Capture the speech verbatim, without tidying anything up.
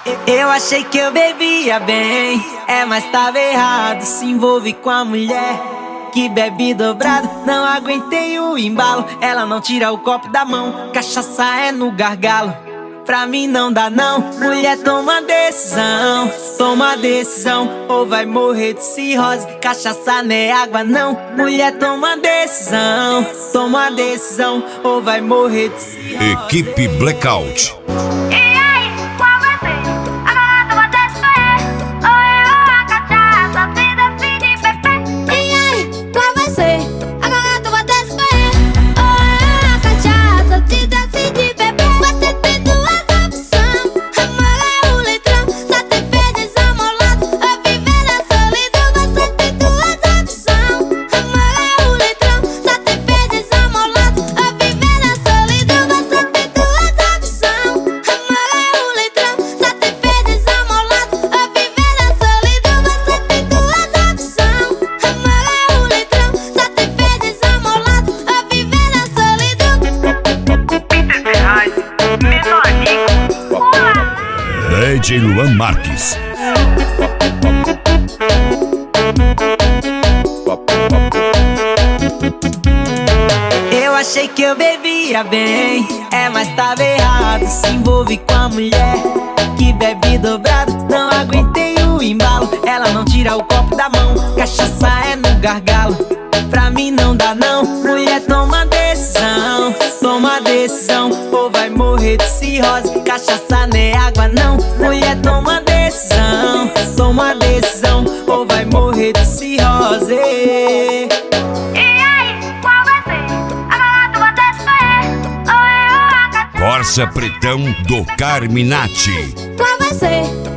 Eu achei que eu bebia bem, é, mas tava errado. Se envolve com a mulher que bebe dobrado. Não aguentei o embalo, ela não tira o copo da mão. Cachaça é no gargalo, pra mim não dá não. Mulher, toma decisão, toma decisão, ou vai morrer de cirrose. Cachaça não é água não. Mulher, toma decisão, toma decisão, ou vai morrer de cirrose. Equipe Blackout. D J Luan Marques. Eu achei que eu bebia bem, é, mas tava errado. Se envolve com a mulher que bebe dobrado. Não aguentei o embalo, ela não tira o copo da mão. Cachaça é no gargalo, pra mim não dá não. Mulher, toma decisão, toma decisão, ou vai morrer de cirrose. Cachaça não é água não. Mulher, toma decisão, toma decisão, ou vai morrer de cirrose. Corsa Pretão do Carminati. Qual vai ser?